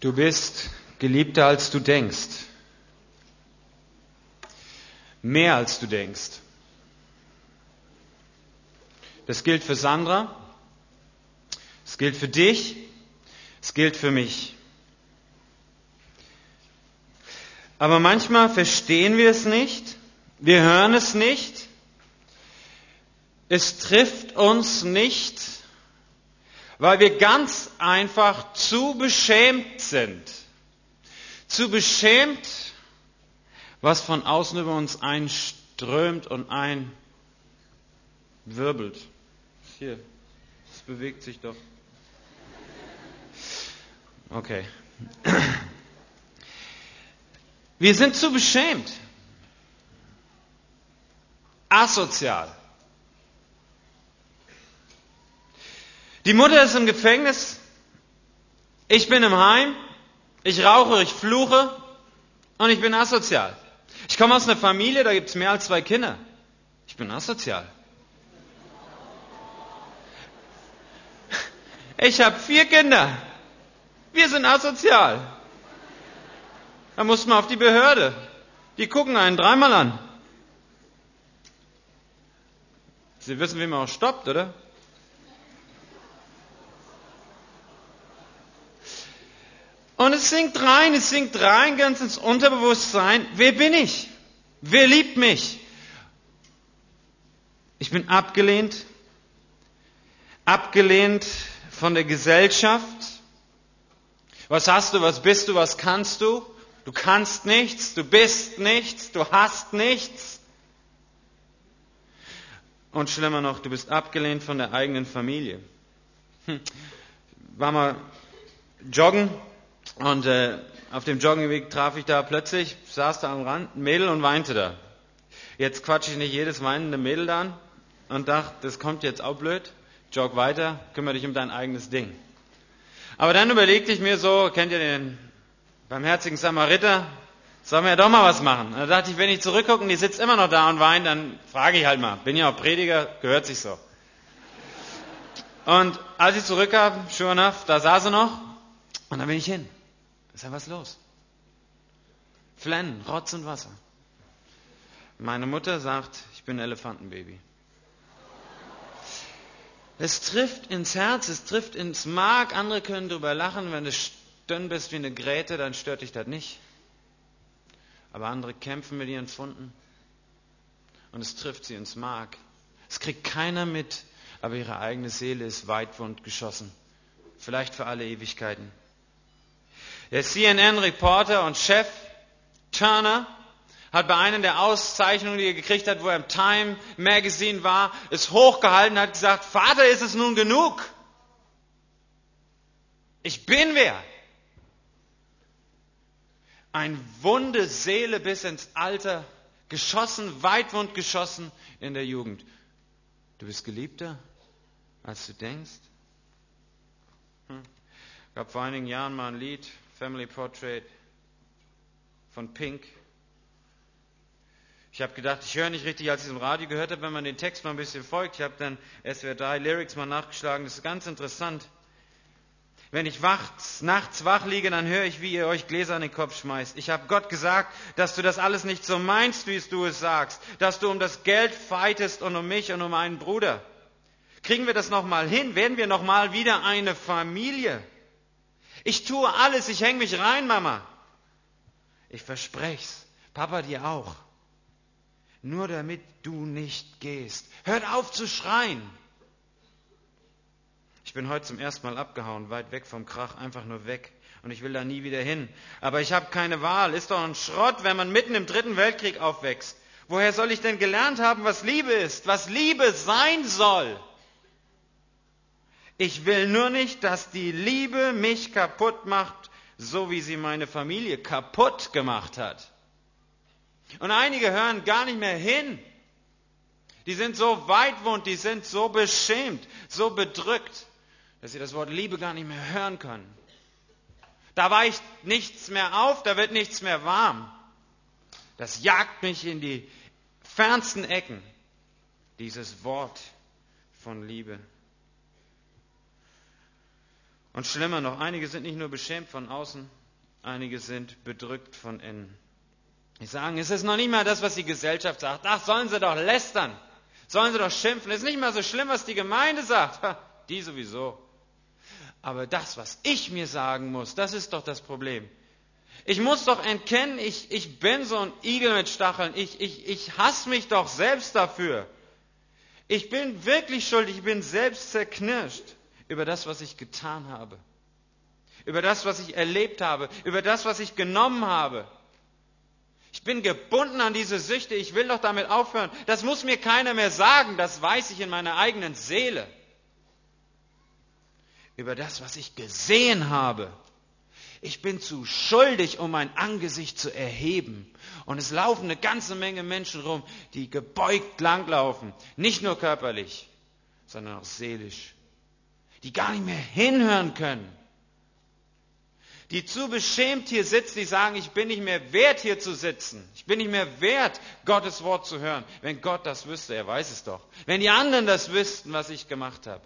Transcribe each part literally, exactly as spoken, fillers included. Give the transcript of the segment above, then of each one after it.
Du bist geliebter, als du denkst. Mehr, als du denkst. Das gilt für Sandra. Es gilt für dich. Es gilt für mich. Aber manchmal verstehen wir es nicht. Wir hören es nicht. Es trifft uns nicht, weil wir ganz einfach zu beschämt sind. Zu beschämt, was von außen über uns einströmt und einwirbelt. Hier, es bewegt sich doch. Okay. Wir sind zu beschämt. Asozial. Die Mutter ist im Gefängnis. Ich bin im Heim. Ich rauche, ich fluche. Und ich bin asozial. Ich komme aus einer Familie, da gibt es mehr als zwei Kinder. Ich bin asozial. Ich habe vier Kinder. Wir sind asozial. Da muss man auf die Behörde. Die gucken einen dreimal an. Sie wissen, wie man auch stoppt, oder? Und es sinkt rein, es sinkt rein ganz ins Unterbewusstsein. Wer bin ich? Wer liebt mich? Ich bin abgelehnt. Abgelehnt von der Gesellschaft. Was hast du, was bist du, was kannst du? Du kannst nichts, du bist nichts, du hast nichts. Und schlimmer noch, du bist abgelehnt von der eigenen Familie. Hm. War mal joggen und äh, auf dem Joggingweg traf ich da plötzlich, saß da am Rand, ein Mädel und weinte da. Jetzt quatsche ich nicht jedes weinende Mädel da an und dachte, das kommt jetzt auch blöd. Jogg weiter, kümmere dich um dein eigenes Ding. Aber dann überlegte ich mir so, kennt ihr den barmherzigen Samariter? Sollen wir ja doch mal was machen. Und da dachte ich, wenn ich zurückgucke und die sitzt immer noch da und weint, dann frage ich halt mal. Bin ja auch Prediger, gehört sich so. Und als ich zurückkam, sure enough, da saß sie noch. Und dann bin ich hin. Ist ja was los. Flennen, Rotz und Wasser. Meine Mutter sagt, ich bin ein Elefantenbaby. Es trifft ins Herz, es trifft ins Mark. Andere können drüber lachen. Wenn du dünn bist wie eine Gräte, dann stört dich das nicht. Aber andere kämpfen mit ihren Pfunden. Und es trifft sie ins Mark. Es kriegt keiner mit, aber ihre eigene Seele ist weitwund geschossen. Vielleicht für alle Ewigkeiten. Der C N N-Reporter und Chef Turner hat bei einer der Auszeichnungen, die er gekriegt hat, wo er im Time Magazine war, es hochgehalten und hat gesagt, Vater, ist es nun genug? Ich bin wer? Ein wunde Seele bis ins Alter, geschossen, weitwund geschossen in der Jugend. Du bist geliebter, als du denkst? Hm. Ich gab vor einigen Jahren mal ein Lied, Family Portrait von Pink. Ich habe gedacht, ich höre nicht richtig, als ich es im Radio gehört habe, wenn man den Text mal ein bisschen folgt. Ich habe dann S W R drei Lyrics mal nachgeschlagen, das ist ganz interessant. Wenn ich wachts, nachts wach liege, dann höre ich, wie ihr euch Gläser an den Kopf schmeißt. Ich habe Gott gesagt, dass du das alles nicht so meinst, wie du es sagst. Dass du um das Geld fightest und um mich und um einen Bruder. Kriegen wir das nochmal hin? Werden wir nochmal wieder eine Familie? Ich tue alles, ich hänge mich rein, Mama. Ich versprech's, Papa dir auch. Nur damit du nicht gehst. Hört auf zu schreien. Ich bin heute zum ersten Mal abgehauen, weit weg vom Krach, einfach nur weg. Und ich will da nie wieder hin. Aber ich habe keine Wahl. Ist doch ein Schrott, wenn man mitten im Dritten Weltkrieg aufwächst. Woher soll ich denn gelernt haben, was Liebe ist, was Liebe sein soll? Ich will nur nicht, dass die Liebe mich kaputt macht, so wie sie meine Familie kaputt gemacht hat. Und einige hören gar nicht mehr hin. Die sind so weitwund, die sind so beschämt, so bedrückt, dass sie das Wort Liebe gar nicht mehr hören können. Da weicht nichts mehr auf, da wird nichts mehr warm. Das jagt mich in die fernsten Ecken, dieses Wort von Liebe. Und schlimmer noch, einige sind nicht nur beschämt von außen, einige sind bedrückt von innen. Ich sage, es ist noch nicht mal das, was die Gesellschaft sagt. Ach, sollen sie doch lästern, sollen sie doch schimpfen. Es ist nicht mal so schlimm, was die Gemeinde sagt. Ha, die sowieso. Aber das, was ich mir sagen muss, das ist doch das Problem. Ich muss doch erkennen, ich, ich bin so ein Igel mit Stacheln. Ich, ich, ich hasse mich doch selbst dafür. Ich bin wirklich schuldig, ich bin selbst zerknirscht über das, was ich getan habe. Über das, was ich erlebt habe. Über das, was ich genommen habe. Ich bin gebunden an diese Süchte, ich will doch damit aufhören. Das muss mir keiner mehr sagen, das weiß ich in meiner eigenen Seele. Über das, was ich gesehen habe. Ich bin zu schuldig, um mein Angesicht zu erheben. Und es laufen eine ganze Menge Menschen rum, die gebeugt langlaufen. Nicht nur körperlich, sondern auch seelisch. Die gar nicht mehr hinhören können. Die zu beschämt hier sitzen, die sagen, ich bin nicht mehr wert, hier zu sitzen. Ich bin nicht mehr wert, Gottes Wort zu hören. Wenn Gott das wüsste, er weiß es doch. Wenn die anderen das wüssten, was ich gemacht habe.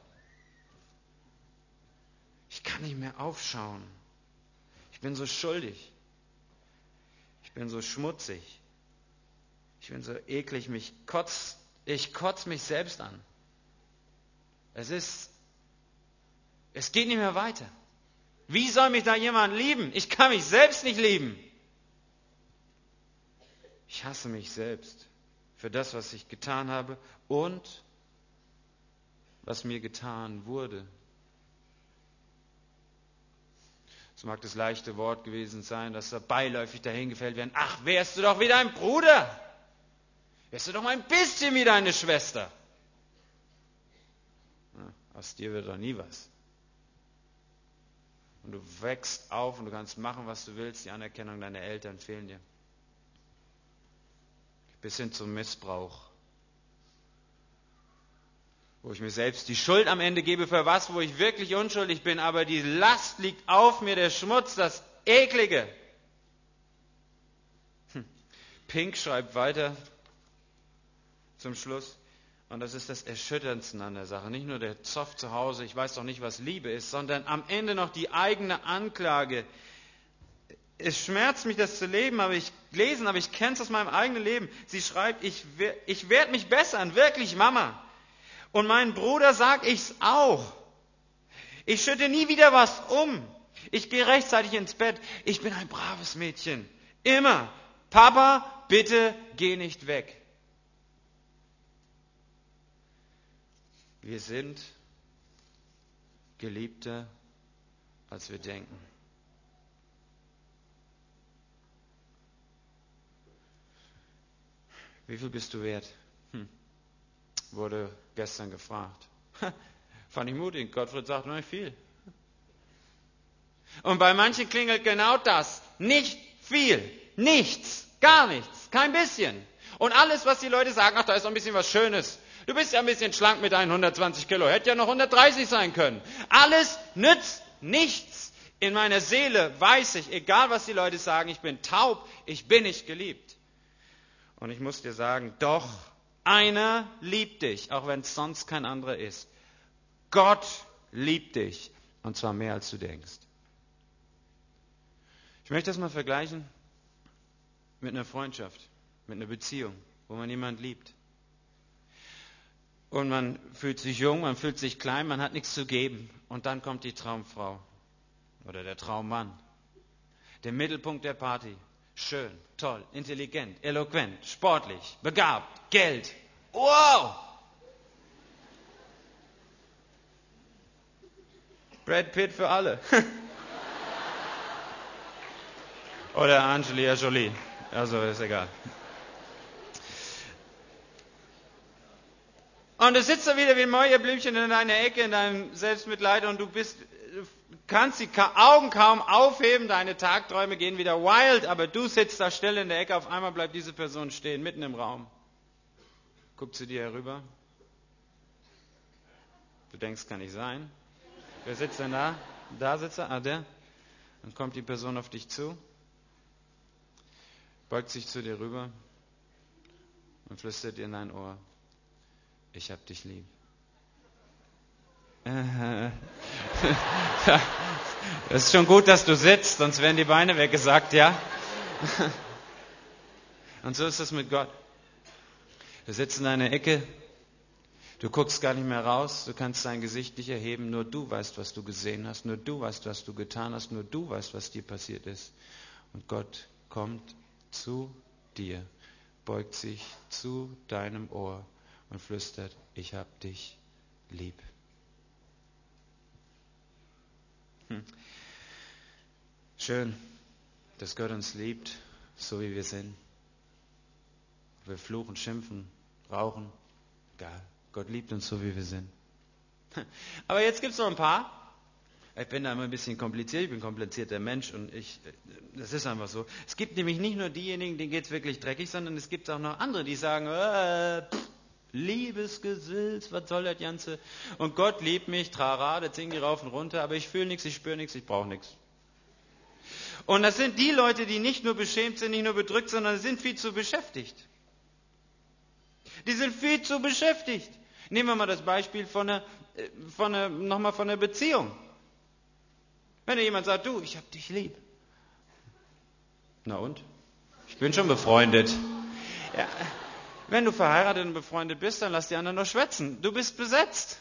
Ich kann nicht mehr aufschauen. Ich bin so schuldig. Ich bin so schmutzig. Ich bin so eklig. Mich kotzt, ich kotze mich selbst an. Es ist, es geht nicht mehr weiter. Wie soll mich da jemand lieben? Ich kann mich selbst nicht lieben. Ich hasse mich selbst für das, was ich getan habe und was mir getan wurde. Es mag das leichte Wort gewesen sein, dass da beiläufig dahingefällt werden. Ach, wärst du doch wie dein Bruder. Wärst du doch mal ein bisschen wie deine Schwester. Na, aus dir wird doch nie was. Und du wächst auf und du kannst machen, was du willst. Die Anerkennung deiner Eltern fehlen dir. Bis hin zum Missbrauch. Wo ich mir selbst die Schuld am Ende gebe für was, wo ich wirklich unschuldig bin. Aber die Last liegt auf mir, der Schmutz, das Eklige. Hm. Pink schreibt weiter zum Schluss. Und das ist das Erschütterndste an der Sache. Nicht nur der Zoff zu Hause, ich weiß doch nicht, was Liebe ist, sondern am Ende noch die eigene Anklage. Es schmerzt mich, das zu leben, aber ich lesen, aber ich kenne es aus meinem eigenen Leben. Sie schreibt, ich, ich werde mich bessern, wirklich, Mama. Und mein Bruder sagt ich's auch. Ich schütte nie wieder was um. Ich gehe rechtzeitig ins Bett. Ich bin ein braves Mädchen. Immer. Papa, bitte geh nicht weg. Wir sind geliebter, als wir denken. Wie viel bist du wert? Hm. Wurde gestern gefragt. Fand ich mutig. Gottfried sagt noch nicht viel. Und bei manchen klingelt genau das. Nicht viel. Nichts. Gar nichts. Kein bisschen. Und alles, was die Leute sagen, ach, da ist noch ein bisschen was Schönes. Du bist ja ein bisschen schlank mit deinen hundertzwanzig Kilo. Hätte ja noch hundertdreißig sein können. Alles nützt nichts. In meiner Seele weiß ich, egal was die Leute sagen, ich bin taub, ich bin nicht geliebt. Und ich muss dir sagen, doch, einer liebt dich, auch wenn es sonst kein anderer ist. Gott liebt dich. Und zwar mehr, als du denkst. Ich möchte das mal vergleichen mit einer Freundschaft, mit einer Beziehung, wo man jemanden liebt. Und man fühlt sich jung, man fühlt sich klein, man hat nichts zu geben. Und dann kommt die Traumfrau oder der Traummann. Der Mittelpunkt der Party. Schön, toll, intelligent, eloquent, sportlich, begabt, Geld. Wow! Brad Pitt für alle. Oder Angelina Jolie. Also ist egal. Und du sitzt da wieder wie ein Mäuerblümchen in deiner Ecke, in deinem Selbstmitleid und du bist, du kannst die Augen kaum aufheben, deine Tagträume gehen wieder wild, aber du sitzt da still in der Ecke, auf einmal bleibt diese Person stehen, mitten im Raum. Guckt zu dir herüber. Du denkst, kann nicht sein. Wer sitzt denn da? Da sitzt er? Ah, der. Dann kommt die Person auf dich zu, beugt sich zu dir rüber und flüstert dir in dein Ohr. Ich hab dich lieb. Es ist schon gut, dass du sitzt, sonst wären die Beine weggesackt, ja? Und so ist es mit Gott. Du sitzt in einer Ecke, du guckst gar nicht mehr raus, du kannst dein Gesicht nicht erheben, nur du weißt, was du gesehen hast, nur du weißt, was du getan hast, nur du weißt, was dir passiert ist. Und Gott kommt zu dir, beugt sich zu deinem Ohr und flüstert, ich hab dich lieb. Hm. Schön, dass Gott uns liebt, so wie wir sind. Wir fluchen, schimpfen, rauchen, egal. Gott liebt uns so, wie wir sind. Aber jetzt gibt es noch ein paar. Ich bin da immer ein bisschen kompliziert, ich bin ein komplizierter Mensch und ich, das ist einfach so. Es gibt nämlich nicht nur diejenigen, denen geht es wirklich dreckig, sondern es gibt auch noch andere, die sagen, äh, pff, Liebesgesülz, was soll das Ganze? Und Gott liebt mich, trara, da singen die rauf und runter, aber ich fühle nichts, ich spüre nichts, ich brauche nichts. Und das sind die Leute, die nicht nur beschämt sind, nicht nur bedrückt, sondern sind viel zu beschäftigt. Die sind viel zu beschäftigt. Nehmen wir mal das Beispiel von einer, von einer, nochmal von einer Beziehung. Wenn dir jemand sagt, du, ich hab dich lieb. Na und? Ich bin schon befreundet. Ja, wenn du verheiratet und befreundet bist, dann lass die anderen nur schwätzen. Du bist besetzt.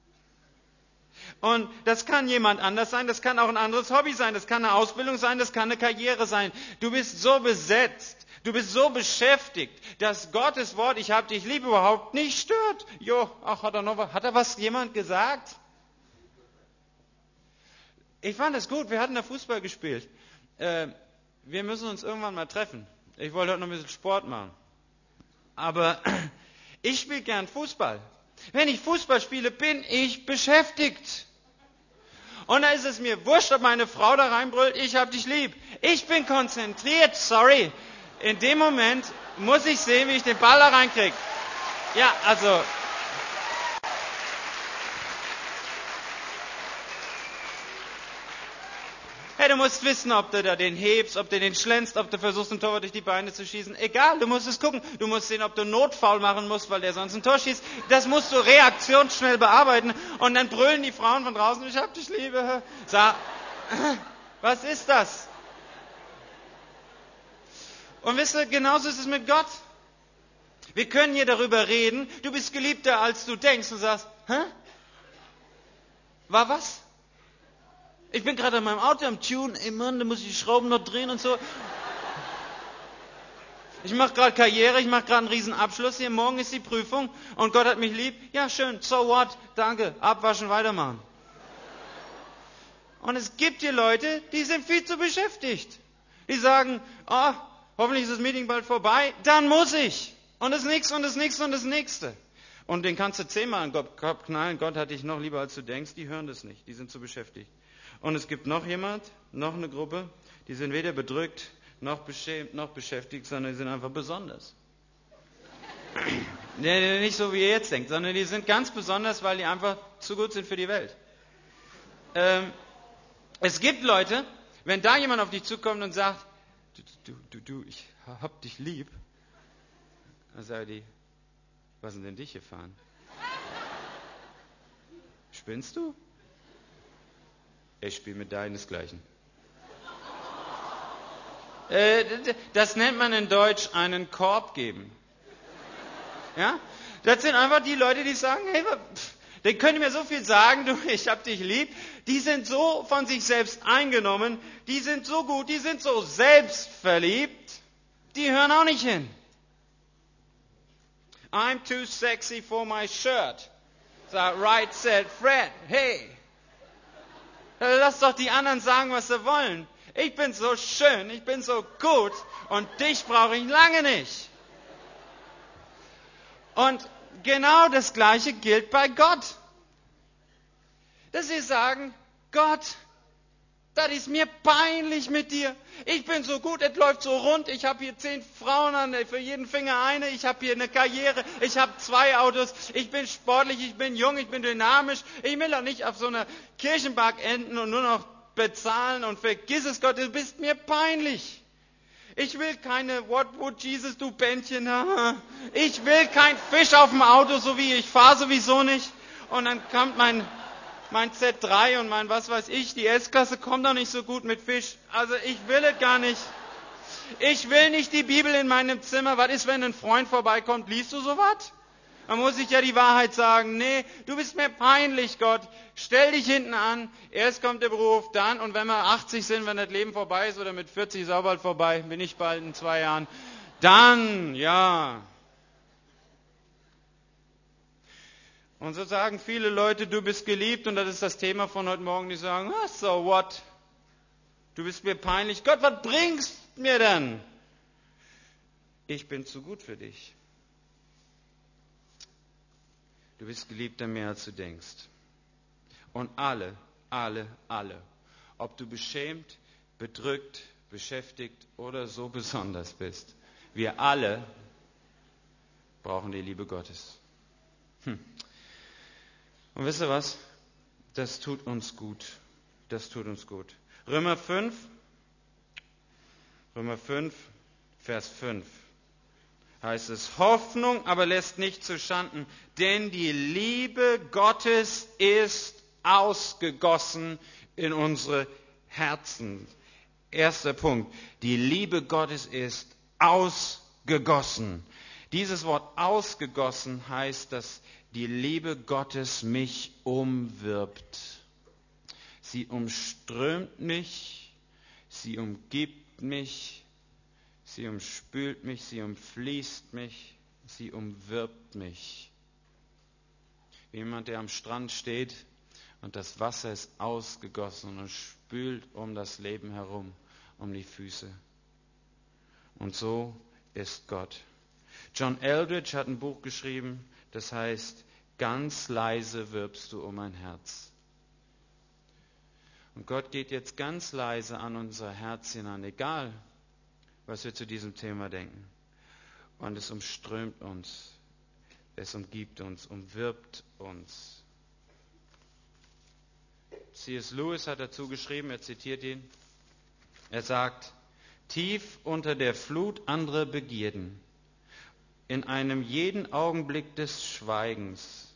Und das kann jemand anders sein, das kann auch ein anderes Hobby sein, das kann eine Ausbildung sein, das kann eine Karriere sein. Du bist so besetzt, du bist so beschäftigt, dass Gottes Wort, ich hab dich lieb, überhaupt nicht stört. Jo, ach, hat er noch was, hat er was jemand gesagt? Ich fand das gut, wir hatten da Fußball gespielt. Äh, wir müssen uns irgendwann mal treffen. Ich wollte heute noch ein bisschen Sport machen. Aber ich spiele gern Fußball. Wenn ich Fußball spiele, bin ich beschäftigt. Und da ist es mir wurscht, ob meine Frau da reinbrüllt, ich hab dich lieb. Ich bin konzentriert, sorry. In dem Moment muss ich sehen, wie ich den Ball da reinkriege. Ja, also... Hey, du musst wissen, ob du da den hebst, ob du den schlänzt, ob du versuchst, ein Tor durch die Beine zu schießen. Egal, du musst es gucken. Du musst sehen, ob du Notfoul machen musst, weil der sonst ein Tor schießt. Das musst du reaktionsschnell bearbeiten. Und dann brüllen die Frauen von draußen, ich hab dich liebe. Sag, was ist das? Und wisst ihr, genauso ist es mit Gott. Wir können hier darüber reden, du bist geliebter, als du denkst. Und sagst, hä? War was? Ich bin gerade an meinem Auto am Tune, ey Mann, da muss ich die Schrauben noch drehen und so. Ich mache gerade Karriere, ich mache gerade einen riesen Abschluss hier, morgen ist die Prüfung und Gott hat mich lieb. Ja, schön, so what, danke, abwaschen, weitermachen. Und es gibt hier Leute, die sind viel zu beschäftigt. Die sagen, oh, hoffentlich ist das Meeting bald vorbei, dann muss ich. Und das nächste und das nächste und das nächste. Und den kannst du zehnmal in den Kopf knallen, Gott hat dich noch lieber, als du denkst, die hören das nicht, die sind zu beschäftigt. Und es gibt noch jemand, noch eine Gruppe, die sind weder bedrückt, noch beschämt, noch beschäftigt, sondern die sind einfach besonders. Nicht so, wie ihr jetzt denkt, sondern die sind ganz besonders, weil die einfach zu gut sind für die Welt. Ähm, es gibt Leute, wenn da jemand auf dich zukommt und sagt, du, du, du, du ich hab dich lieb, dann sagen die, was sind denn dich gefahren? Spinnst du? Ich spiele mit deinesgleichen. Äh, das nennt man in Deutsch einen Korb geben. Ja? Das sind einfach die Leute, die sagen, hey, pff, die können mir so viel sagen, du, ich hab dich lieb. Die sind so von sich selbst eingenommen, die sind so gut, die sind so selbstverliebt, die hören auch nicht hin. I'm too sexy for my shirt. So, right said Fred, hey. Lass doch die anderen sagen, was sie wollen. Ich bin so schön, ich bin so gut und dich brauche ich lange nicht. Und genau das Gleiche gilt bei Gott. Dass sie sagen, Gott, das ist mir peinlich mit dir. Ich bin so gut, es läuft so rund. Ich habe hier zehn Frauen an, für jeden Finger eine. Ich habe hier eine Karriere. Ich habe zwei Autos. Ich bin sportlich, ich bin jung, ich bin dynamisch. Ich will doch nicht auf so einer Kirchenbank enden und nur noch bezahlen und vergiss es, Gott, du bist mir peinlich. Ich will keine What would Jesus do Bändchen. Ich will kein Fisch auf dem Auto, so wie ich fahre sowieso nicht. Und dann kommt mein, mein Z drei und mein was weiß ich, die S-Klasse kommt doch nicht so gut mit Fisch. Also ich will es gar nicht. Ich will nicht die Bibel in meinem Zimmer. Was ist, wenn ein Freund vorbeikommt? Liest du sowas? Man muss sich ja die Wahrheit sagen. Nee, du bist mir peinlich, Gott. Stell dich hinten an. Erst kommt der Beruf, dann. Und wenn wir achtzig sind, wenn das Leben vorbei ist, oder mit vierzig ist auch bald vorbei, bin ich bald in zwei Jahren, dann, ja. Und so sagen viele Leute, du bist geliebt. Und das ist das Thema von heute Morgen. Die sagen, ah, so what? Du bist mir peinlich. Gott, was bringst du mir denn? Ich bin zu gut für dich. Du bist geliebter mehr, als du denkst. Und alle, alle, alle, ob du beschämt, bedrückt, beschäftigt oder so besonders bist, wir alle brauchen die Liebe Gottes. Hm. Und wisst ihr was? Das tut uns gut. Das tut uns gut. Römer fünf, Römer fünf, Vers fünf. Heißt es, Hoffnung aber lässt nicht zuschanden, denn die Liebe Gottes ist ausgegossen in unsere Herzen. Erster Punkt, die Liebe Gottes ist ausgegossen. Dieses Wort ausgegossen heißt, dass die Liebe Gottes mich umwirbt. Sie umströmt mich, sie umgibt mich, sie umspült mich, sie umfließt mich, sie umwirbt mich. Wie jemand, der am Strand steht und das Wasser ist ausgegossen und spült um das Leben herum, um die Füße. Und so ist Gott. John Eldridge hat ein Buch geschrieben, das heißt, ganz leise wirbst du um mein Herz. Und Gott geht jetzt ganz leise an unser Herz hinein, egal was wir zu diesem Thema denken. Und es umströmt uns, es umgibt uns, umwirbt uns. C S Lewis hat dazu geschrieben, er zitiert ihn, er sagt, tief unter der Flut anderer Begierden, in einem jeden Augenblick des Schweigens,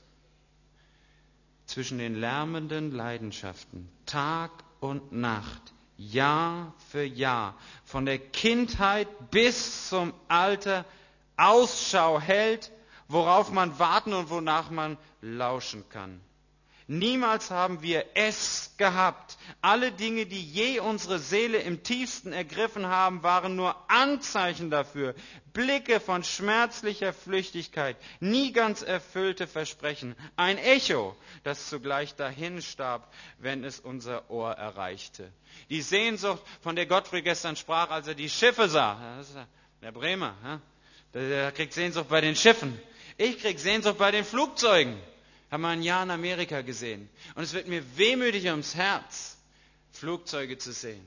zwischen den lärmenden Leidenschaften, Tag und Nacht, Jahr für Jahr, von der Kindheit bis zum Alter Ausschau hält, worauf man warten und wonach man lauschen kann. Niemals haben wir es gehabt. Alle Dinge, die je unsere Seele im tiefsten ergriffen haben, waren nur Anzeichen dafür. Blicke von schmerzlicher Flüchtigkeit, nie ganz erfüllte Versprechen. Ein Echo, das zugleich dahinstarb, wenn es unser Ohr erreichte. Die Sehnsucht, von der Gottfried gestern sprach, als er die Schiffe sah. Das ist der Bremer. Der kriegt Sehnsucht bei den Schiffen. Ich krieg Sehnsucht bei den Flugzeugen. Haben wir ein Jahr in Amerika gesehen. Und es wird mir wehmütig ums Herz, Flugzeuge zu sehen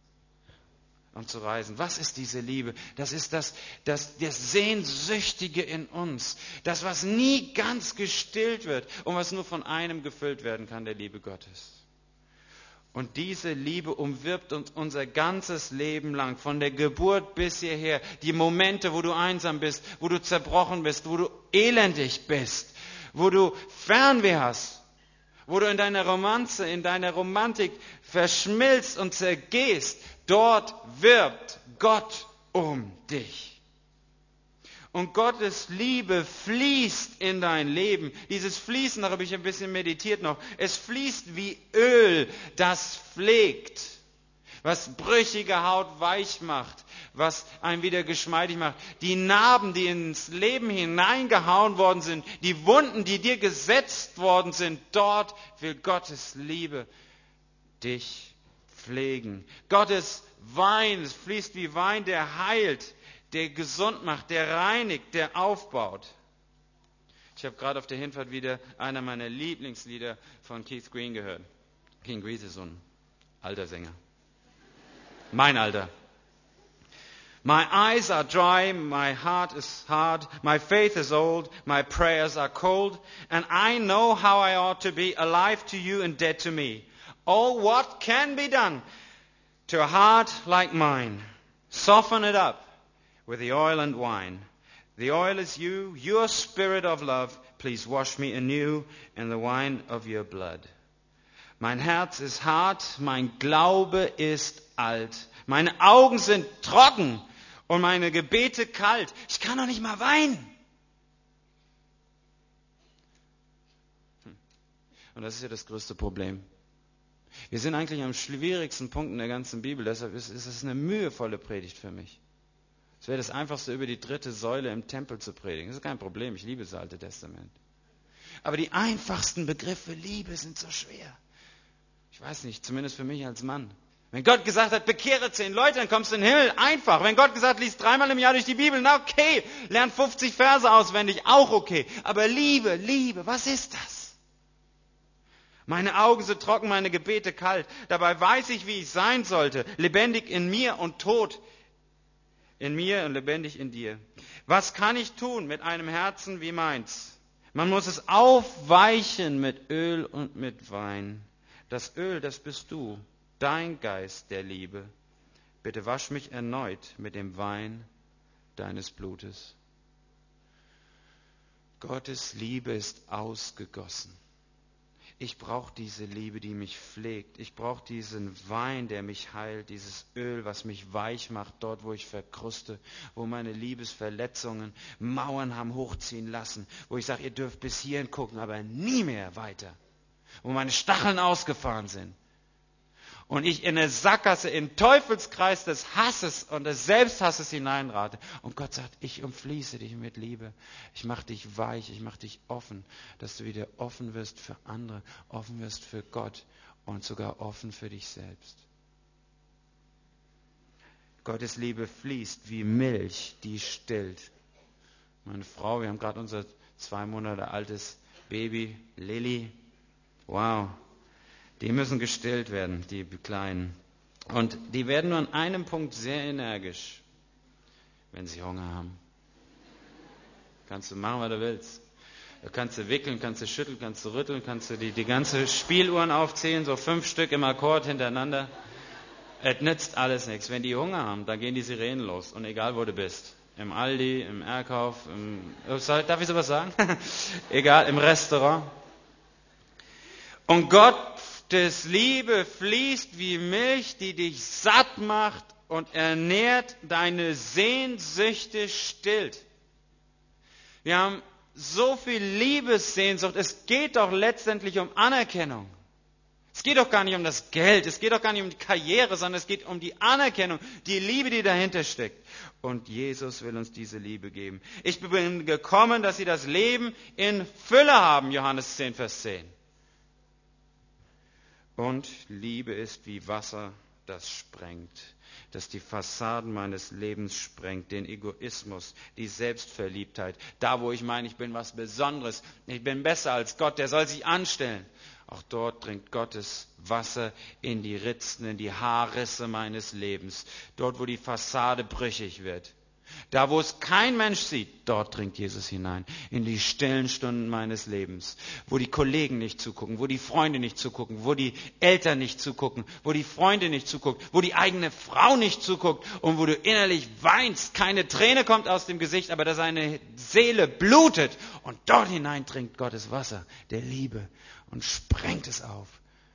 und zu reisen. Was ist diese Liebe? Das ist das, das, das Sehnsüchtige in uns. Das, was nie ganz gestillt wird und was nur von einem gefüllt werden kann, der Liebe Gottes. Und diese Liebe umwirbt uns unser ganzes Leben lang, von der Geburt bis hierher. Die Momente, wo du einsam bist, wo du zerbrochen bist, wo du elendig bist, wo du Fernweh hast, wo du in deiner Romanze, in deiner Romantik verschmilzt und zergehst, dort wirbt Gott um dich. Und Gottes Liebe fließt in dein Leben. Dieses Fließen, da habe ich ein bisschen meditiert noch, es fließt wie Öl, das pflegt, was brüchige Haut weich macht, was einen wieder geschmeidig macht. Die Narben, die ins Leben hineingehauen worden sind, die Wunden, die dir gesetzt worden sind, dort will Gottes Liebe dich pflegen. Gottes Wein, es fließt wie Wein, der heilt, der gesund macht, der reinigt, der aufbaut. Ich habe gerade auf der Hinfahrt wieder einer meiner Lieblingslieder von Keith Green gehört. Keith Green ist so ein alter Sänger. Mein Alter. My eyes are dry, my heart is hard, my faith is old, my prayers are cold, and I know how I ought to be, alive to you and dead to me. Oh, what can be done to a heart like mine? Soften it up with the oil and wine. The oil is you, your spirit of love. Please wash me anew in the wine of your blood. Mein Herz ist hart, mein Glaube ist alt. Meine Augen sind trocken und meine Gebete kalt. Ich kann doch nicht mal weinen. Und das ist ja das größte Problem. Wir sind eigentlich am schwierigsten Punkt in der ganzen Bibel, deshalb ist es eine mühevolle Predigt für mich. Es wäre das Einfachste, über die dritte Säule im Tempel zu predigen. Das ist kein Problem, ich liebe das Alte Testament. Aber die einfachsten Begriffe Liebe sind so schwer. Ich weiß nicht, zumindest für mich als Mann. Wenn Gott gesagt hat, bekehre zehn Leute, dann kommst du in den Himmel, einfach. Wenn Gott gesagt hat, lies dreimal im Jahr durch die Bibel, na okay, lern fünfzig Verse auswendig, auch okay. Aber Liebe, Liebe, was ist das? Meine Augen sind trocken, meine Gebete kalt. Dabei weiß ich, wie ich sein sollte. Lebendig in mir und tot in mir und lebendig in dir. Was kann ich tun mit einem Herzen wie meins? Man muss es aufweichen mit Öl und mit Wein. Das Öl, das bist du, dein Geist der Liebe. Bitte wasch mich erneut mit dem Wein deines Blutes. Gottes Liebe ist ausgegossen. Ich brauche diese Liebe, die mich pflegt. Ich brauche diesen Wein, der mich heilt, dieses Öl, was mich weich macht, dort, wo ich verkruste, wo meine Liebesverletzungen Mauern haben hochziehen lassen, wo ich sage, ihr dürft bis hierhin gucken, aber nie mehr weiter, wo meine Stacheln ausgefahren sind. Und ich in eine Sackgasse, in den Teufelskreis des Hasses und des Selbsthasses hineinrate. Und Gott sagt, ich umfließe dich mit Liebe. Ich mache dich weich, ich mache dich offen, dass du wieder offen wirst für andere, offen wirst für Gott und sogar offen für dich selbst. Gottes Liebe fließt wie Milch, die stillt. Meine Frau, wir haben gerade unser zwei Monate altes Baby, Lilly. Wow. Die müssen gestillt werden, die Kleinen. Und die werden nur an einem Punkt sehr energisch, wenn sie Hunger haben. Kannst du machen, was du willst. Da kannst du wickeln, kannst du schütteln, kannst du rütteln, kannst du die, die ganze Spieluhren aufzählen, so fünf Stück im Akkord hintereinander. Es nützt alles nichts. Wenn die Hunger haben, dann gehen die Sirenen los. Und egal, wo du bist. Im Aldi, im Einkauf, im, darf ich sowas sagen? Egal, im Restaurant. Und Gottes Liebe fließt wie Milch, die dich satt macht und ernährt, deine Sehnsüchte stillt. Wir haben so viel Liebessehnsucht. Es geht doch letztendlich um Anerkennung. Es geht doch gar nicht um das Geld, es geht doch gar nicht um die Karriere, sondern es geht um die Anerkennung, die Liebe, die dahinter steckt. Und Jesus will uns diese Liebe geben. Ich bin gekommen, dass sie das Leben in Fülle haben, Johannes zehn, Vers zehn. Und Liebe ist wie Wasser, das sprengt, das die Fassaden meines Lebens sprengt, den Egoismus, die Selbstverliebtheit, da wo ich meine, ich bin was Besonderes, ich bin besser als Gott, der soll sich anstellen. Auch dort dringt Gottes Wasser in die Ritzen, in die Haarrisse meines Lebens, dort wo die Fassade brüchig wird. Da, wo es kein Mensch sieht, dort dringt Jesus hinein, in die stillen Stunden meines Lebens, wo die Kollegen nicht zugucken, wo die Freunde nicht zugucken, wo die Eltern nicht zugucken, wo die Freunde nicht zugucken, wo die eigene Frau nicht zuguckt und wo du innerlich weinst, keine Träne kommt aus dem Gesicht, aber dass deine Seele blutet und dort hinein dringt Gottes Wasser der Liebe und sprengt es auf.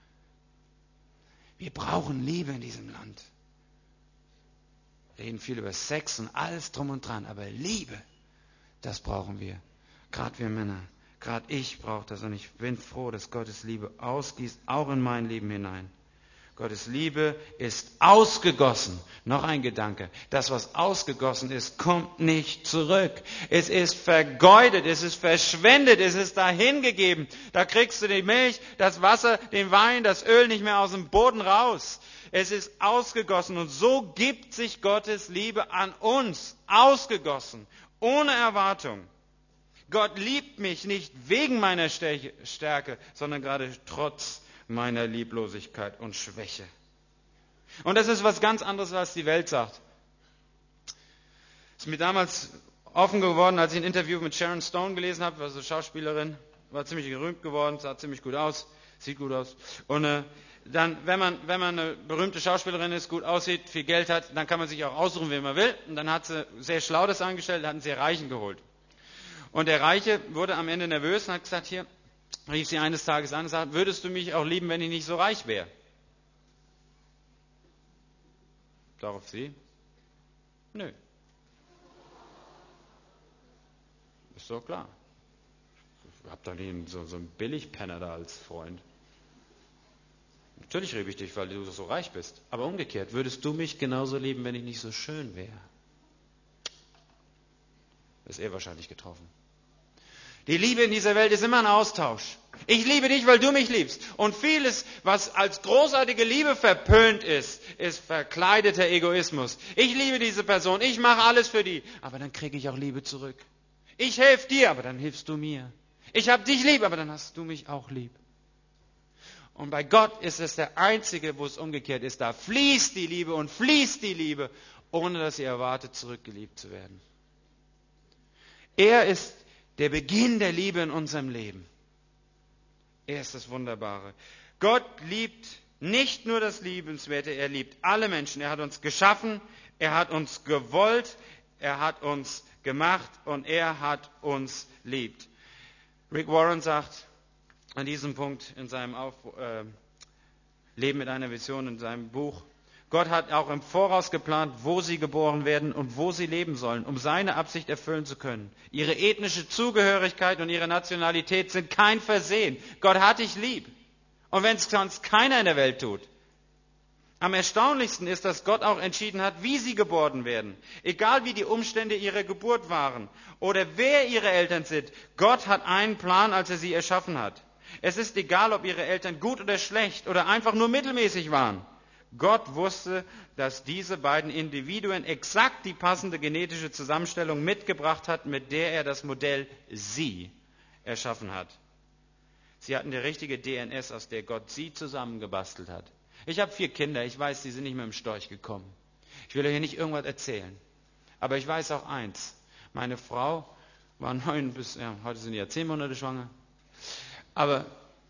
Wir brauchen Liebe in diesem Land. Wir reden viel über Sex und alles drum und dran, aber Liebe, das brauchen wir. Gerade wir Männer, gerade ich brauche das und ich bin froh, dass Gottes Liebe ausgießt, auch in mein Leben hinein. Gottes Liebe ist ausgegossen. Noch ein Gedanke. Das, was ausgegossen ist, kommt nicht zurück. Es ist vergeudet, es ist verschwendet, es ist dahingegeben. Da kriegst du die Milch, das Wasser, den Wein, das Öl nicht mehr aus dem Boden raus. Es ist ausgegossen und so gibt sich Gottes Liebe an uns, ausgegossen, ohne Erwartung. Gott liebt mich nicht wegen meiner Stärke, sondern gerade trotz meiner Lieblosigkeit und Schwäche. Und das ist was ganz anderes, was die Welt sagt. Es ist mir damals offen geworden, als ich ein Interview mit Sharon Stone gelesen habe, also Schauspielerin, war ziemlich gerühmt geworden, sah ziemlich gut aus, sieht gut aus. Und äh, dann, wenn man, wenn man eine berühmte Schauspielerin ist, gut aussieht, viel Geld hat, dann kann man sich auch aussuchen, wen man will. Und dann hat sie sehr schlau das angestellt, hat einen sehr Reichen geholt. Und der Reiche wurde am Ende nervös und hat gesagt, hier, rief sie eines Tages an und sagte, würdest du mich auch lieben, wenn ich nicht so reich wäre? Darauf sie, nö. Ist doch klar. Ich hab doch nicht so, so einen Billigpenner da als Freund. Natürlich liebe ich dich, weil du so reich bist. Aber umgekehrt, würdest du mich genauso lieben, wenn ich nicht so schön wäre? Das ist er wahrscheinlich getroffen. Die Liebe in dieser Welt ist immer ein Austausch. Ich liebe dich, weil du mich liebst. Und vieles, was als großartige Liebe verpönt ist, ist verkleideter Egoismus. Ich liebe diese Person, ich mache alles für die, aber dann kriege ich auch Liebe zurück. Ich helfe dir, aber dann hilfst du mir. Ich habe dich lieb, aber dann hast du mich auch lieb. Und bei Gott ist es der Einzige, wo es umgekehrt ist. Da fließt die Liebe und fließt die Liebe, ohne dass ihr erwartet, zurückgeliebt zu werden. Er ist der Beginn der Liebe in unserem Leben. Er ist das Wunderbare. Gott liebt nicht nur das Liebenswerte, er liebt alle Menschen. Er hat uns geschaffen, er hat uns gewollt, er hat uns gemacht und er hat uns liebt. Rick Warren sagt an diesem Punkt in seinem Auf, äh, Leben mit einer Vision, in seinem Buch, Gott hat auch im Voraus geplant, wo sie geboren werden und wo sie leben sollen, um seine Absicht erfüllen zu können. Ihre ethnische Zugehörigkeit und ihre Nationalität sind kein Versehen. Gott hat dich lieb. Und wenn es sonst keiner in der Welt tut. Am erstaunlichsten ist, dass Gott auch entschieden hat, wie sie geboren werden. Egal wie die Umstände ihrer Geburt waren oder wer ihre Eltern sind. Gott hat einen Plan, als er sie erschaffen hat. Es ist egal, ob ihre Eltern gut oder schlecht oder einfach nur mittelmäßig waren. Gott wusste, dass diese beiden Individuen exakt die passende genetische Zusammenstellung mitgebracht hat, mit der er das Modell sie erschaffen hat. Sie hatten die richtige D N S, aus der Gott sie zusammengebastelt hat. Ich habe vier Kinder, ich weiß, die sind nicht mit dem Storch gekommen. Ich will euch hier nicht irgendwas erzählen. Aber ich weiß auch eins. Meine Frau war neun bis, ja, heute sind die ja zehn Monate schwanger. Aber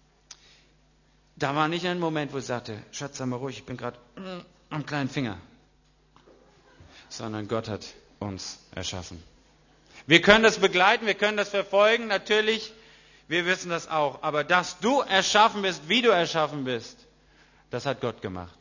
da war nicht ein Moment, wo ich sagte, Schatz, sei mal ruhig, ich bin gerade am kleinen Finger. Sondern Gott hat uns erschaffen. Wir können das begleiten, wir können das verfolgen, natürlich, wir wissen das auch. Aber dass du erschaffen bist, wie du erschaffen bist, das hat Gott gemacht.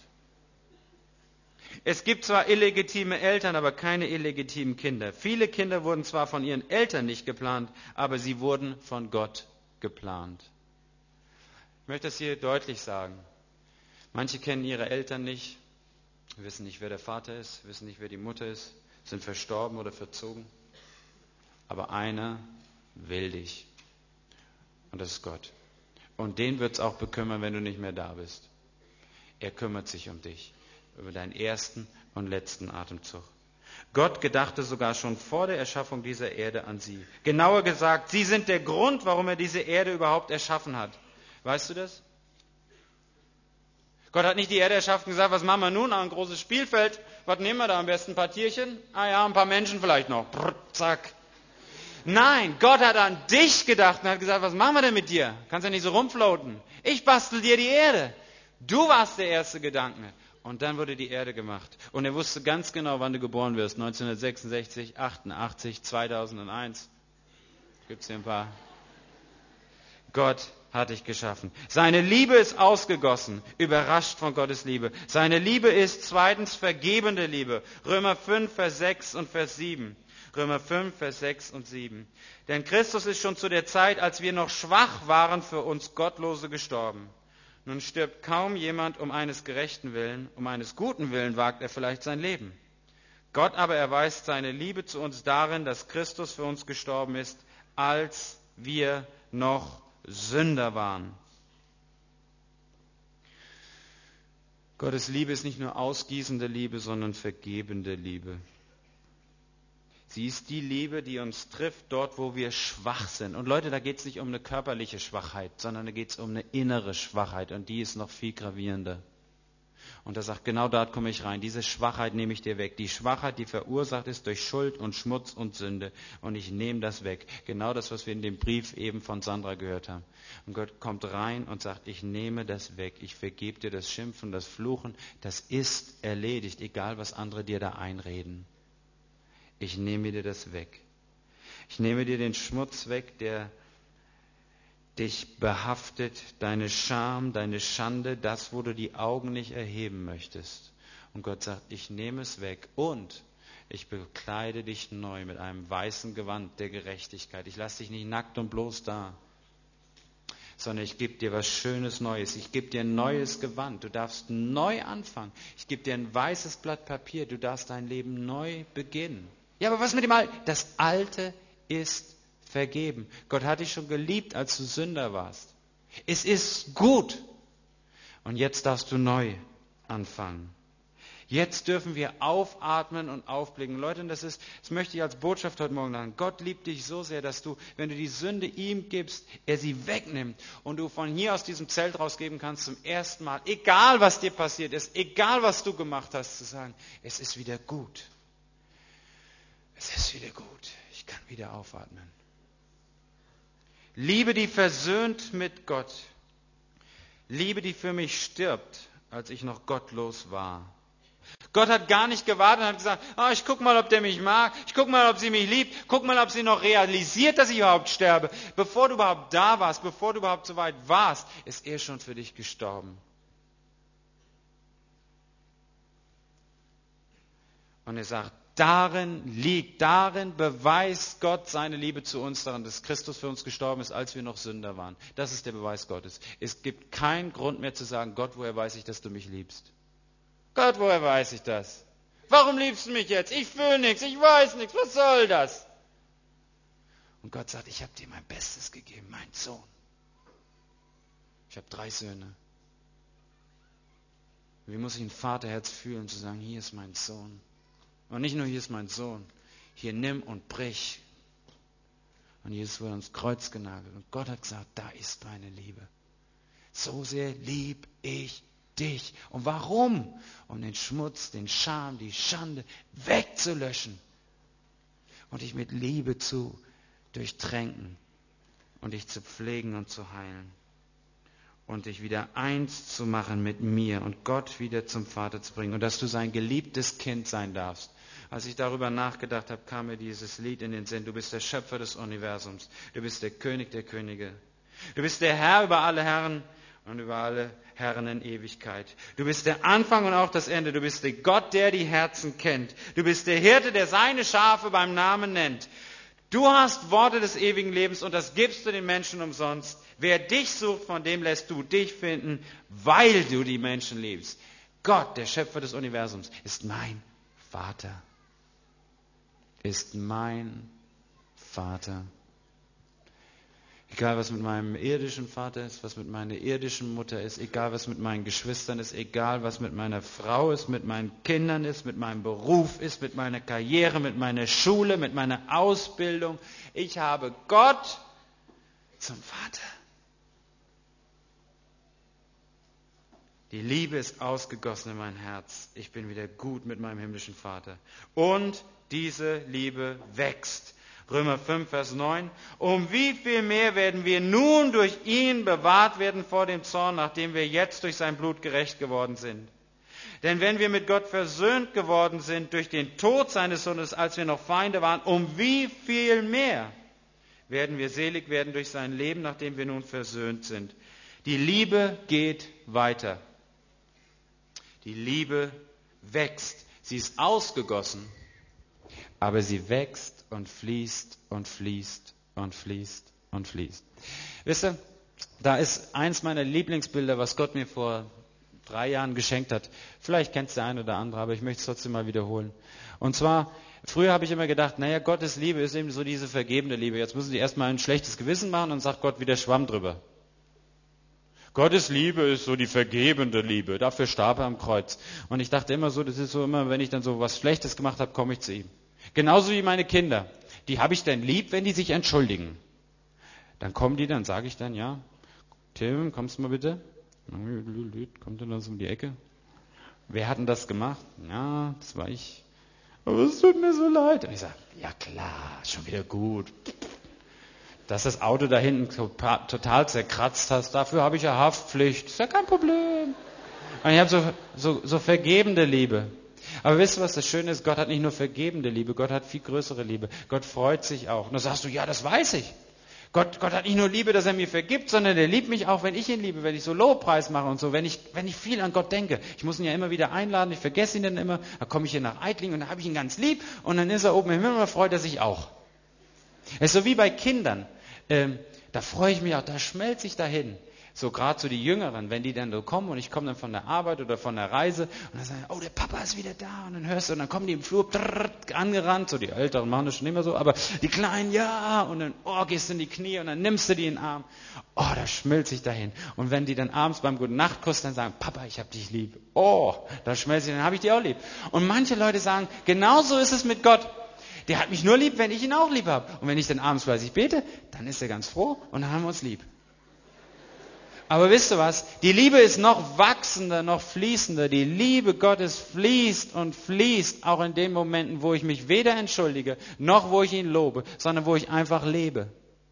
Es gibt zwar illegitime Eltern, aber keine illegitimen Kinder. Viele Kinder wurden zwar von ihren Eltern nicht geplant, aber sie wurden von Gott geplant. Ich möchte das hier deutlich sagen. Manche kennen ihre Eltern nicht, wissen nicht, wer der Vater ist, wissen nicht, wer die Mutter ist, sind verstorben oder verzogen. Aber einer will dich. Und das ist Gott. Und den wird es auch bekümmern, wenn du nicht mehr da bist. Er kümmert sich um dich, über deinen ersten und letzten Atemzug. Gott gedachte sogar schon vor der Erschaffung dieser Erde an sie. Genauer gesagt, sie sind der Grund, warum er diese Erde überhaupt erschaffen hat. Weißt du das? Gott hat nicht die Erde erschaffen und gesagt, was machen wir nun? Ein großes Spielfeld. Was nehmen wir da am besten? Ein paar Tierchen? Ah ja, ein paar Menschen vielleicht noch. Brr, zack. Nein, Gott hat an dich gedacht und hat gesagt, was machen wir denn mit dir? Kannst ja nicht so rumfloaten. Ich bastel dir die Erde. Du warst der erste Gedanke. Und dann wurde die Erde gemacht. Und er wusste ganz genau, wann du geboren wirst. neunzehnhundertsechsundsechzig, achtundachtzig, zweitausendeins. Gibt es hier ein paar? Gott hat dich geschaffen. Seine Liebe ist ausgegossen, überrascht von Gottes Liebe. Seine Liebe ist zweitens vergebende Liebe. Römer fünf, Vers sechs und Vers sieben. Römer fünf, Vers sechs und sieben. Denn Christus ist schon zu der Zeit, als wir noch schwach waren, für uns Gottlose gestorben. Nun stirbt kaum jemand um eines Gerechten willen, um eines Guten willen wagt er vielleicht sein Leben. Gott aber erweist seine Liebe zu uns darin, dass Christus für uns gestorben ist, als wir noch Sünder waren. Gottes Liebe ist nicht nur ausgießende Liebe, sondern vergebende Liebe. Sie ist die Liebe, die uns trifft dort, wo wir schwach sind. Und Leute, da geht es nicht um eine körperliche Schwachheit, sondern da geht es um eine innere Schwachheit. Und die ist noch viel gravierender. Und er sagt, genau dort komme ich rein. Diese Schwachheit nehme ich dir weg. Die Schwachheit, die verursacht ist durch Schuld und Schmutz und Sünde. Und ich nehme das weg. Genau das, was wir in dem Brief eben von Sandra gehört haben. Und Gott kommt rein und sagt, ich nehme das weg. Ich vergebe dir das Schimpfen, das Fluchen. Das ist erledigt, egal was andere dir da einreden. Ich nehme dir das weg. Ich nehme dir den Schmutz weg, der dich behaftet, deine Scham, deine Schande, das, wo du die Augen nicht erheben möchtest. Und Gott sagt, ich nehme es weg und ich bekleide dich neu mit einem weißen Gewand der Gerechtigkeit. Ich lasse dich nicht nackt und bloß da, sondern ich gebe dir was Schönes Neues. Ich gebe dir ein neues Gewand. Du darfst neu anfangen. Ich gebe dir ein weißes Blatt Papier. Du darfst dein Leben neu beginnen. Ja, aber was mit dem Alten? Das Alte ist vergeben. Gott hat dich schon geliebt, als du Sünder warst. Es ist gut. Und jetzt darfst du neu anfangen. Jetzt dürfen wir aufatmen und aufblicken. Leute, und das ist, das möchte ich als Botschaft heute Morgen sagen. Gott liebt dich so sehr, dass du, wenn du die Sünde ihm gibst, er sie wegnimmt und du von hier aus diesem Zelt rausgeben kannst zum ersten Mal, egal was dir passiert ist, egal was du gemacht hast, zu sagen, es ist wieder gut. Es ist wieder gut. Ich kann wieder aufatmen. Liebe, die versöhnt mit Gott. Liebe, die für mich stirbt, als ich noch gottlos war. Gott hat gar nicht gewartet und hat gesagt, oh, ich guck mal, ob der mich mag, ich guck mal, ob sie mich liebt, guck mal, ob sie noch realisiert, dass ich überhaupt sterbe. Bevor du überhaupt da warst, bevor du überhaupt so weit warst, ist er schon für dich gestorben. Und er sagt, darin liegt, darin beweist Gott seine Liebe zu uns, daran, dass Christus für uns gestorben ist, als wir noch Sünder waren. Das ist der Beweis Gottes. Es gibt keinen Grund mehr zu sagen, Gott, woher weiß ich, dass du mich liebst? Gott, woher weiß ich das? Warum liebst du mich jetzt? Ich fühle nichts, ich weiß nichts, was soll das? Und Gott sagt, ich habe dir mein Bestes gegeben, mein Sohn. Ich habe drei Söhne. Wie muss ich ein Vaterherz fühlen, zu sagen, hier ist mein Sohn. Und nicht nur, hier ist mein Sohn, hier nimm und brich. Und Jesus wurde ans Kreuz genagelt. Und Gott hat gesagt, da ist meine Liebe. So sehr lieb ich dich. Und warum? Um den Schmutz, den Scham, die Schande wegzulöschen. Und dich mit Liebe zu durchtränken. Und dich zu pflegen und zu heilen. Und dich wieder eins zu machen mit mir und Gott wieder zum Vater zu bringen. Und dass du sein geliebtes Kind sein darfst. Als ich darüber nachgedacht habe, kam mir dieses Lied in den Sinn. Du bist der Schöpfer des Universums. Du bist der König der Könige. Du bist der Herr über alle Herren und über alle Herren in Ewigkeit. Du bist der Anfang und auch das Ende. Du bist der Gott, der die Herzen kennt. Du bist der Hirte, der seine Schafe beim Namen nennt. Du hast Worte des ewigen Lebens und das gibst du den Menschen umsonst. Wer dich sucht, von dem lässt du dich finden, weil du die Menschen liebst. Gott, der Schöpfer des Universums, ist mein Vater. Ist mein Vater. Egal, was mit meinem irdischen Vater ist, was mit meiner irdischen Mutter ist, egal, was mit meinen Geschwistern ist, egal, was mit meiner Frau ist, mit meinen Kindern ist, mit meinem Beruf ist, mit meiner Karriere, mit meiner Schule, mit meiner Ausbildung. Ich habe Gott zum Vater. Die Liebe ist ausgegossen in mein Herz. Ich bin wieder gut mit meinem himmlischen Vater. Und diese Liebe wächst. Römer fünf, Vers neun. Um wie viel mehr werden wir nun durch ihn bewahrt werden vor dem Zorn, nachdem wir jetzt durch sein Blut gerecht geworden sind. Denn wenn wir mit Gott versöhnt geworden sind durch den Tod seines Sohnes, als wir noch Feinde waren, um wie viel mehr werden wir selig werden durch sein Leben, nachdem wir nun versöhnt sind. Die Liebe geht weiter. Die Liebe wächst. Sie ist ausgegossen, aber sie wächst und fließt und fließt und fließt und fließt. Wisst ihr, da ist eins meiner Lieblingsbilder, was Gott mir vor drei Jahren geschenkt hat. Vielleicht kennt es der eine oder andere, aber ich möchte es trotzdem mal wiederholen. Und zwar, früher habe ich immer gedacht, naja, Gottes Liebe ist eben so diese vergebende Liebe. Jetzt müssen die erstmal ein schlechtes Gewissen machen und sagt Gott wieder Schwamm drüber. Gottes Liebe ist so die vergebende Liebe. Dafür starb er am Kreuz. Und ich dachte immer so, das ist so immer, wenn ich dann so was Schlechtes gemacht habe, komme ich zu ihm. Genauso wie meine Kinder. Die habe ich dann lieb, wenn die sich entschuldigen. Dann kommen die, dann sage ich dann, ja, Tim, kommst du mal bitte? Kommt dann so um die Ecke. Wer hat denn das gemacht? Ja, das war ich. Aber es tut mir so leid. Und ich sage, ja klar, schon wieder gut. Dass das Auto da hinten total zerkratzt hast, dafür habe ich ja Haftpflicht. Ist ja kein Problem. Und ich habe so, so, so vergebende Liebe. Aber wisst ihr, was das Schöne ist? Gott hat nicht nur vergebende Liebe, Gott hat viel größere Liebe. Gott freut sich auch. Und dann sagst du, ja, das weiß ich. Gott, Gott hat nicht nur Liebe, dass er mir vergibt, sondern er liebt mich auch, wenn ich ihn liebe, wenn ich so Lobpreis mache und so, wenn ich, wenn ich viel an Gott denke. Ich muss ihn ja immer wieder einladen, ich vergesse ihn dann immer, dann komme ich hier nach Eitling und dann habe ich ihn ganz lieb und dann ist er oben im Himmel und dann freut er sich auch. Es ist so wie bei Kindern, ähm, da freue ich mich auch, da schmelze ich dahin. So gerade so die Jüngeren, wenn die dann so kommen und ich komme dann von der Arbeit oder von der Reise und dann sagen, oh, der Papa ist wieder da und dann hörst du und dann kommen die im Flur trrrt, angerannt, so die Älteren machen das schon immer so, aber die Kleinen, ja, und dann oh, gehst du in die Knie und dann nimmst du die in den Arm. Oh, da schmilzt ich dahin. Und wenn die dann abends beim Gute-Nacht-Kuss dann sagen, Papa, ich hab dich lieb. Oh, da schmelzt ich, dann habe ich die auch lieb. Und manche Leute sagen, genauso ist es mit Gott. Der hat mich nur lieb, wenn ich ihn auch lieb habe. Und wenn ich dann abends weiß, ich bete, dann ist er ganz froh und dann haben wir uns lieb. Aber wisst ihr was? Die Liebe ist noch wachsender, noch fließender. Die Liebe Gottes fließt und fließt, auch in den Momenten, wo ich mich weder entschuldige, noch wo ich ihn lobe, sondern wo ich einfach lebe.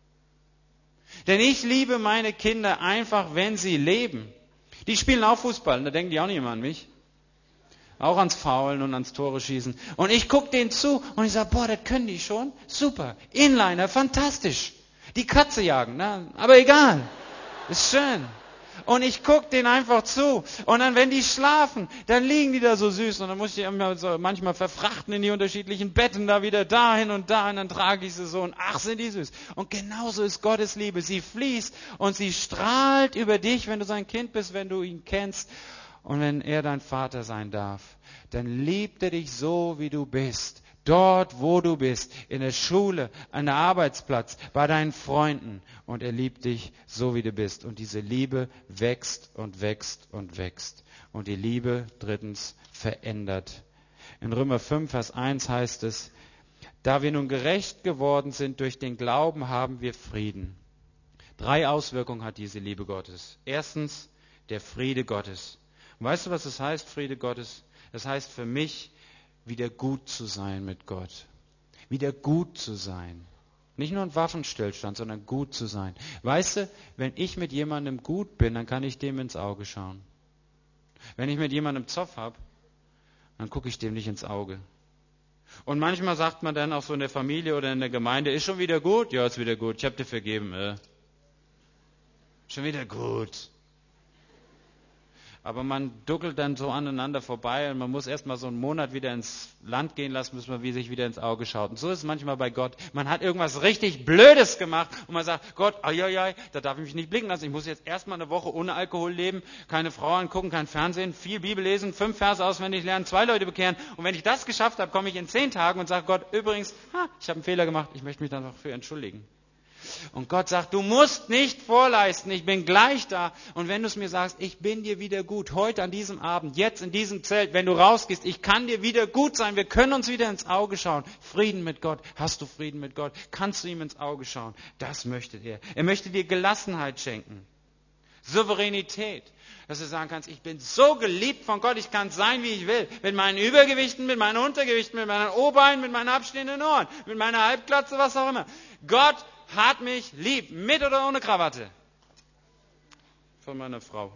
Denn ich liebe meine Kinder einfach, wenn sie leben. Die spielen auch Fußball, da denken die auch nicht immer an mich. Auch ans Faulen und ans Tore schießen. Und ich gucke denen zu und ich sage, boah, das können die schon. Super, Inliner, fantastisch. Die Katze jagen, ne? Aber egal. Ist schön. Und ich gucke denen einfach zu. Und dann, wenn die schlafen, dann liegen die da so süß. Und dann muss ich die immer so manchmal verfrachten in die unterschiedlichen Betten, da wieder dahin und da. Und dann trage ich sie so. Und ach, sind die süß. Und genauso ist Gottes Liebe. Sie fließt und sie strahlt über dich, wenn du sein Kind bist, wenn du ihn kennst. Und wenn er dein Vater sein darf, dann liebt er dich so, wie du bist. Dort, wo du bist, in der Schule, an der Arbeitsplatz, bei deinen Freunden. Und er liebt dich so, wie du bist. Und diese Liebe wächst und wächst und wächst. Und die Liebe, drittens, verändert. In Römer fünf, Vers eins heißt es, da wir nun gerecht geworden sind durch den Glauben, haben wir Frieden. Drei Auswirkungen hat diese Liebe Gottes. Erstens, der Friede Gottes. Und weißt du, was das heißt, Friede Gottes? Das heißt für mich, wieder gut zu sein mit Gott. Wieder gut zu sein. Nicht nur ein Waffenstillstand, sondern gut zu sein. Weißt du, wenn ich mit jemandem gut bin, dann kann ich dem ins Auge schauen. Wenn ich mit jemandem Zoff habe, dann gucke ich dem nicht ins Auge. Und manchmal sagt man dann auch so in der Familie oder in der Gemeinde, ist schon wieder gut? Ja, ist wieder gut. Ich habe dir vergeben. Äh. Schon wieder gut. Aber man duckelt dann so aneinander vorbei und man muss erst mal so einen Monat wieder ins Land gehen lassen, bis man wie sich wieder ins Auge schaut. Und so ist es manchmal bei Gott. Man hat irgendwas richtig Blödes gemacht und man sagt, Gott, ai, da darf ich mich nicht blicken lassen. Ich muss jetzt erst mal eine Woche ohne Alkohol leben, keine Frau angucken, kein Fernsehen, viel Bibel lesen, fünf Verse auswendig lernen, zwei Leute bekehren. Und wenn ich das geschafft habe, komme ich in zehn Tagen und sage, Gott, übrigens, ha, ich habe einen Fehler gemacht, ich möchte mich dann dafür entschuldigen. Und Gott sagt, du musst nicht vorleisten, ich bin gleich da. Und wenn du es mir sagst, ich bin dir wieder gut, heute an diesem Abend, jetzt in diesem Zelt, wenn du rausgehst, ich kann dir wieder gut sein, wir können uns wieder ins Auge schauen. Frieden mit Gott, hast du Frieden mit Gott, kannst du ihm ins Auge schauen. Das möchte er. Er möchte dir Gelassenheit schenken, Souveränität, dass du sagen kannst, ich bin so geliebt von Gott, ich kann sein, wie ich will. Mit meinen Übergewichten, mit meinen Untergewichten, mit meinen O-Beinen, mit meinen abstehenden Ohren, mit meiner Halbglatze, was auch immer. Gott hat mich lieb, mit oder ohne Krawatte. Von meiner Frau.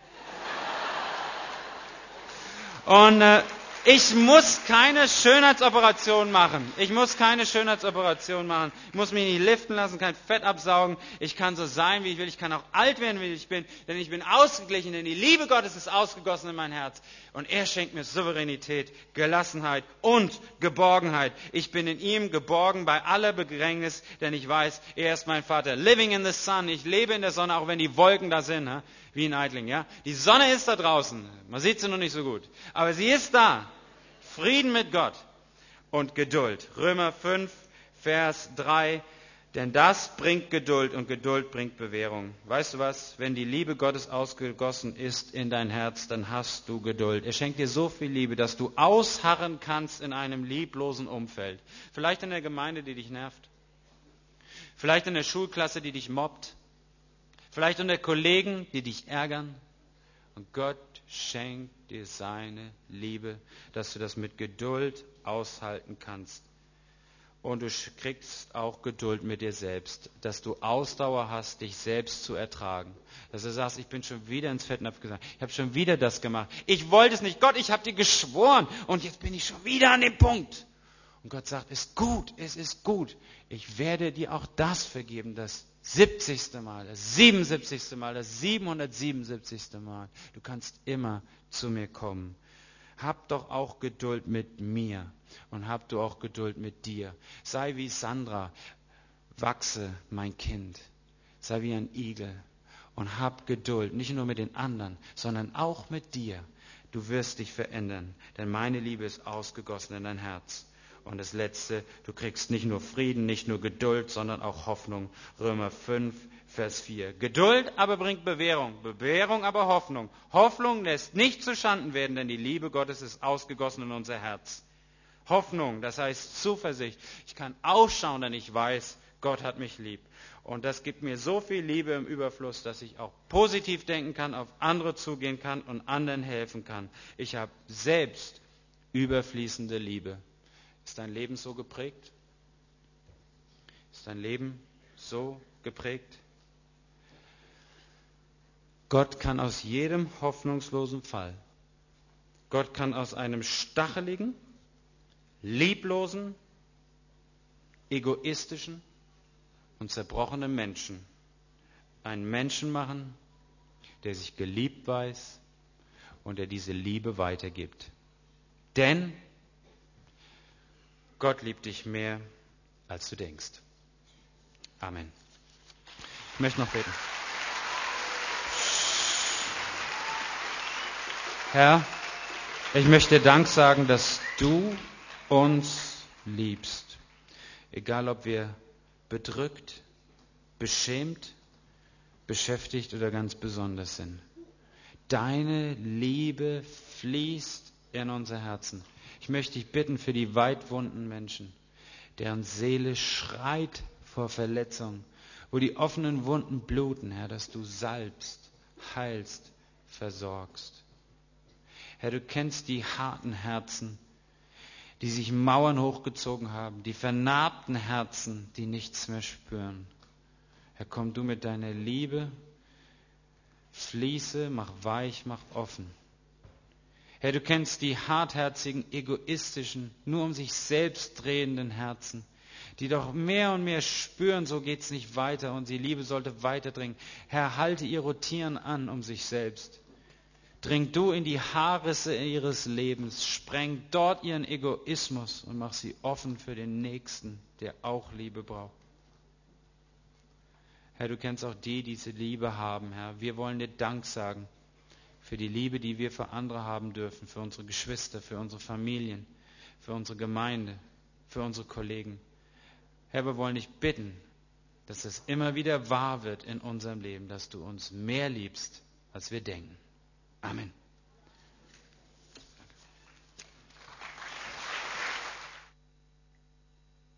Und äh, ich muss keine Schönheitsoperation machen. Ich muss keine Schönheitsoperation machen. Ich muss mich nicht liften lassen, kein Fett absaugen. Ich kann so sein, wie ich will. Ich kann auch alt werden, wie ich bin. Denn ich bin ausgeglichen, denn die Liebe Gottes ist ausgegossen in mein Herz. Und er schenkt mir Souveränität, Gelassenheit und Geborgenheit. Ich bin in ihm geborgen bei aller Bedrängnis, denn ich weiß, er ist mein Vater. Living in the sun. Ich lebe in der Sonne, auch wenn die Wolken da sind, wie in Eitling. Ja? Die Sonne ist da draußen. Man sieht sie noch nicht so gut. Aber sie ist da. Frieden mit Gott und Geduld. Römer fünf, Vers drei. Denn das bringt Geduld und Geduld bringt Bewährung. Weißt du was? Wenn die Liebe Gottes ausgegossen ist in dein Herz, dann hast du Geduld. Er schenkt dir so viel Liebe, dass du ausharren kannst in einem lieblosen Umfeld. Vielleicht in der Gemeinde, die dich nervt. Vielleicht in der Schulklasse, die dich mobbt. Vielleicht unter Kollegen, die dich ärgern. Und Gott schenkt dir seine Liebe, dass du das mit Geduld aushalten kannst. Und du kriegst auch Geduld mit dir selbst, dass du Ausdauer hast, dich selbst zu ertragen. Dass du sagst, ich bin schon wieder ins Fettnapf gesagt, ich habe schon wieder das gemacht. Ich wollte es nicht, Gott, ich habe dir geschworen und jetzt bin ich schon wieder an dem Punkt. Und Gott sagt, ist gut, es ist gut. Ich werde dir auch das vergeben, das siebzigste Mal, das siebenundsiebzigste Mal, das siebenhundertsiebenundsiebzigste Mal. Du kannst immer zu mir kommen. Hab doch auch Geduld mit mir und hab du auch Geduld mit dir. Sei wie Sandra, wachse, mein Kind. Sei wie ein Igel und hab Geduld, nicht nur mit den anderen, sondern auch mit dir. Du wirst dich verändern, denn meine Liebe ist ausgegossen in dein Herz. Und das Letzte, du kriegst nicht nur Frieden, nicht nur Geduld, sondern auch Hoffnung. Römer fünf, Vers vier. Geduld aber bringt Bewährung, Bewährung aber Hoffnung. Hoffnung lässt nicht zuschanden werden, denn die Liebe Gottes ist ausgegossen in unser Herz. Hoffnung, das heißt Zuversicht. Ich kann ausschauen, denn ich weiß, Gott hat mich lieb. Und das gibt mir so viel Liebe im Überfluss, dass ich auch positiv denken kann, auf andere zugehen kann und anderen helfen kann. Ich habe selbst überfließende Liebe. Ist dein Leben so geprägt? Ist dein Leben so geprägt? Gott kann aus jedem hoffnungslosen Fall, Gott kann aus einem stacheligen, lieblosen, egoistischen und zerbrochenen Menschen einen Menschen machen, der sich geliebt weiß und der diese Liebe weitergibt. Denn Gott liebt dich mehr, als du denkst. Amen. Ich möchte noch beten. Herr, ich möchte Dank sagen, dass du uns liebst. Egal, ob wir bedrückt, beschämt, beschäftigt oder ganz besonders sind. Deine Liebe fließt in unser Herzen. Ich möchte dich bitten für die weitwunden Menschen, deren Seele schreit vor Verletzung, wo die offenen Wunden bluten, Herr, dass du salbst, heilst, versorgst. Herr, du kennst die harten Herzen, die sich Mauern hochgezogen haben, die vernarbten Herzen, die nichts mehr spüren. Herr, komm du mit deiner Liebe, fließe, mach weich, mach offen. Herr, du kennst die hartherzigen, egoistischen, nur um sich selbst drehenden Herzen, die doch mehr und mehr spüren, so geht's nicht weiter und die Liebe sollte weiterdringen. Herr, halte ihr Rotieren an um sich selbst. Dring du in die Haarrisse ihres Lebens, spreng dort ihren Egoismus und mach sie offen für den Nächsten, der auch Liebe braucht. Herr, du kennst auch die, die diese Liebe haben, Herr. Wir wollen dir Dank sagen für die Liebe, die wir für andere haben dürfen, für unsere Geschwister, für unsere Familien, für unsere Gemeinde, für unsere Kollegen. Herr, wir wollen dich bitten, dass es immer wieder wahr wird in unserem Leben, dass du uns mehr liebst, als wir denken. Amen.